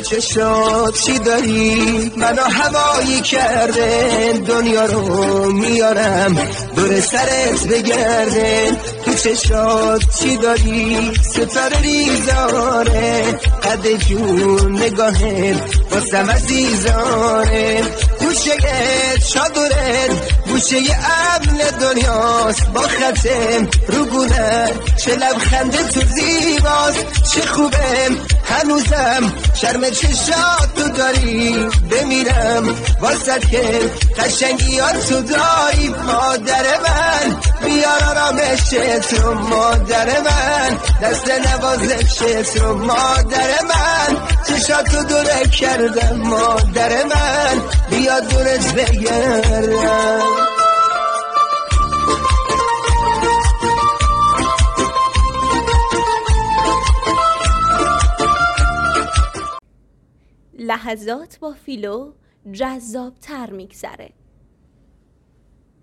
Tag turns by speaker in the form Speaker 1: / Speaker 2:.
Speaker 1: چشات چی داری منو هوایی کرده، دنیا رو میارم دور سرت بگرده. تو چشات چی داری ستاره ریزاره، قد جون نگاهت واسم عزیزانه. گوشه چادرت گوشه امن دنیاست، با ختم رو گونه چه لبخنده تو زیباست. چه خوبه هنوزم شرم چشات تو داری، بمیرم واسد که قشنگیات تو داری. مادر من بیار آرامشت رو، مادر من دست نوازشت رو، مادر من چشاتو دوره کردم، مادر من بیا دورت بگردم.
Speaker 2: لحظات با فیلو جذاب تر میگذره.